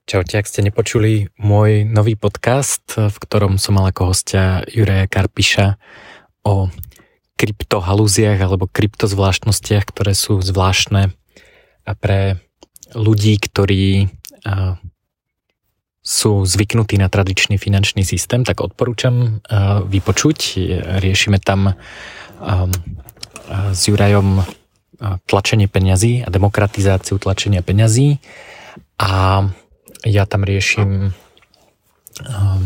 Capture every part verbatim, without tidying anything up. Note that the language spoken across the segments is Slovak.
Čaute, ak ste nepočuli môj nový podcast, v ktorom som mal ako hostia Juraja Karpiša o kryptohalúziách alebo kryptozvláštnostiach, ktoré sú zvláštne a pre ľudí, ktorí sú zvyknutí na tradičný finančný systém, tak odporúčam vypočuť. Riešime tam s Jurajom tlačenie peňazí a demokratizáciu tlačenia peňazí a ja tam riešim um,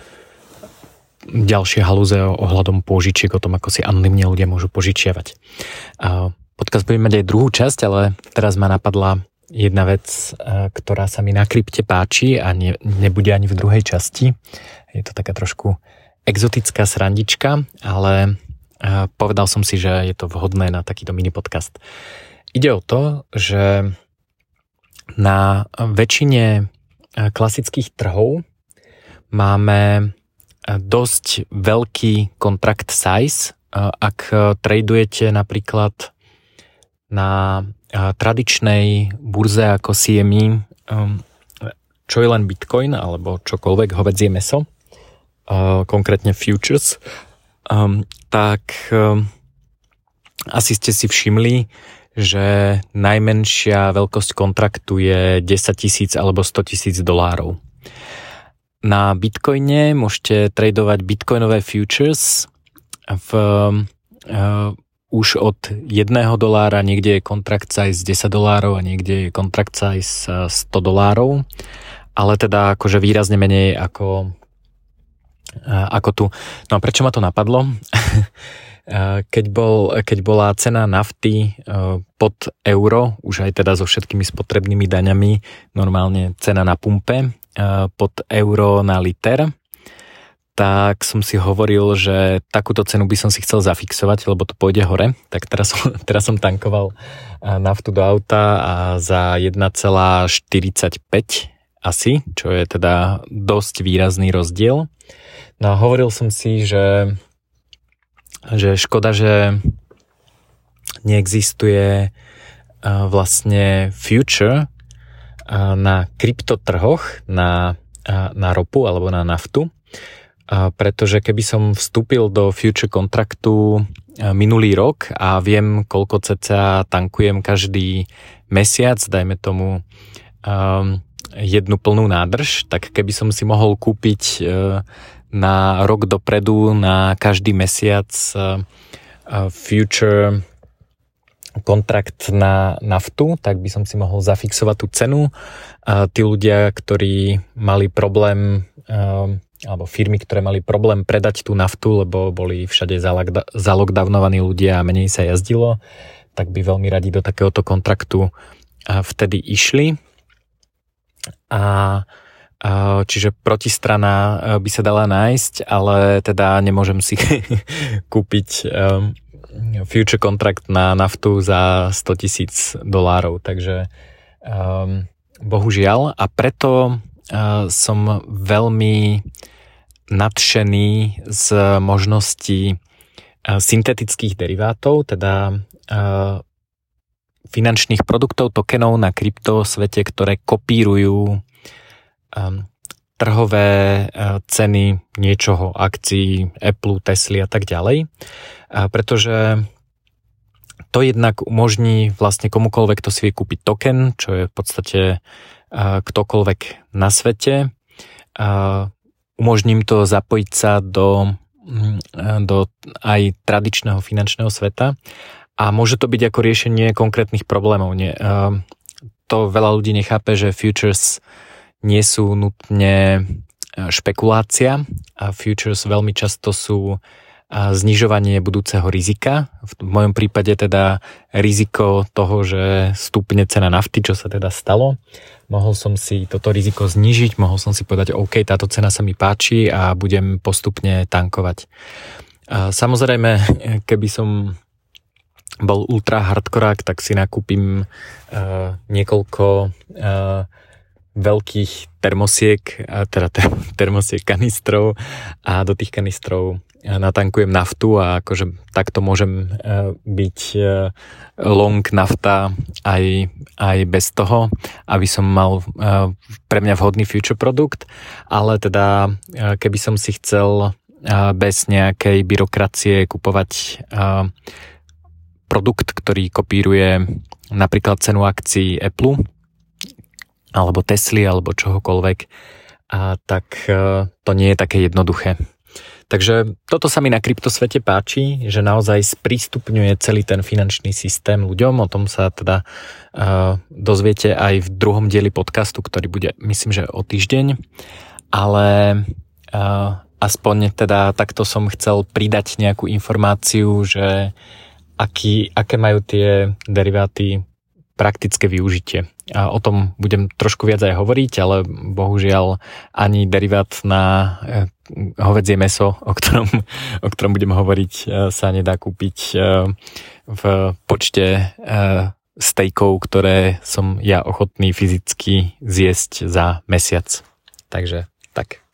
ďalšie halúze ohľadom pôžičiek, o tom, ako si anonymne ľudia môžu požičiavať. Uh, podcast bude mať aj druhú časť, ale teraz ma napadla jedna vec, uh, ktorá sa mi na krypte páči a ne, nebude ani v druhej časti. Je to taká trošku exotická srandička, ale uh, povedal som si, že je to vhodné na takýto mini podcast. Ide o to, že na väčšine klasických trhov máme dosť veľký contract size. Ak tradujete napríklad na tradičnej burze ako C M E, čo je len Bitcoin alebo čokoľvek, hovädzie mäso, konkrétne futures, tak asi ste si všimli, že najmenšia veľkosť kontraktu je desaťtisíc alebo stotisíc dolárov. Na Bitcoine môžete tradovať bitcoinové futures v, uh, už od jedného dolára, niekde je kontrakt size desať dolárov a niekde je kontrakt size sto dolárov, ale teda akože výrazne menej ako, uh, ako tu. No a prečo ma to napadlo? Keď, bol, keď bola cena nafty pod euro, už aj teda so všetkými spotrebnými daňami, normálne cena na pumpe pod euro na liter, tak som si hovoril, že takúto cenu by som si chcel zafixovať, lebo to pôjde hore. Tak teraz som, teraz som tankoval naftu do auta a za jeden celá štyridsaťpäť asi, čo je teda dosť výrazný rozdiel. No a hovoril som si, že že škoda, že neexistuje vlastne future na kryptotrhoch, na, na ropu alebo na naftu, pretože keby som vstúpil do future kontraktu minulý rok a viem, koľko cca tankujem každý mesiac, dajme tomu jednu plnú nádrž, tak keby som si mohol kúpiť na rok dopredu, na každý mesiac uh, future kontrakt na naftu, tak by som si mohol zafixovať tú cenu. Uh, tí ľudia, ktorí mali problém, uh, alebo firmy, ktoré mali problém predať tú naftu, lebo boli všade zalockdownovaní ľudia a menej sa jazdilo, tak by veľmi radi do takéhoto kontraktu uh, vtedy išli. A Čiže protistrana by sa dala nájsť, ale teda nemôžem si kúpiť um, future kontrakt na naftu za stotisíc dolárov, takže um, bohužiaľ. A preto uh, som veľmi nadšený z možností uh, syntetických derivátov, teda uh, finančných produktov, tokenov na kryptosvete, ktoré kopírujú trhové ceny niečoho, akcií, Apple, Tesly a tak ďalej. Pretože to jednak umožní vlastne komukoľvek, kto si vie kúpiť token, čo je v podstate ktokoľvek na svete. Umožním to zapojiť sa do, do aj tradičného finančného sveta a môže to byť ako riešenie konkrétnych problémov. Nie, to veľa ľudí nechápe, že futures nie sú nutne špekulácia a futures veľmi často sú znižovanie budúceho rizika. V mojom prípade teda riziko toho, že stúpne cena nafty, čo sa teda stalo. Mohol som si toto riziko znížiť, mohol som si povedať, OK, táto cena sa mi páči a budem postupne tankovať. Samozrejme, keby som bol ultra hardkorák, tak si nakúpim niekoľko veľkých termosiek, teda termosiek kanistrov a do tých kanistrov natankujem naftu a akože takto môžem byť long nafta aj, aj bez toho, aby som mal pre mňa vhodný future produkt, ale teda keby som si chcel bez nejakej byrokracie kupovať produkt, ktorý kopíruje napríklad cenu akcií Apple alebo Tesly alebo čohokoľvek, a tak to nie je také jednoduché. Takže toto sa mi na kryptosvete páči, že naozaj sprístupňuje celý ten finančný systém ľuďom. O tom sa teda uh, dozviete aj v druhom dieli podcastu, ktorý bude, myslím, že o týždeň. Ale uh, aspoň teda takto som chcel pridať nejakú informáciu, že aký, aké majú tie deriváty praktické využitie. A o tom budem trošku viac aj hovoriť, ale bohužiaľ ani derivát na hovädzie mäso, o ktorom, o ktorom budem hovoriť, sa nedá kúpiť v počte stejkov, ktoré som ja ochotný fyzicky zjesť za mesiac. Takže tak.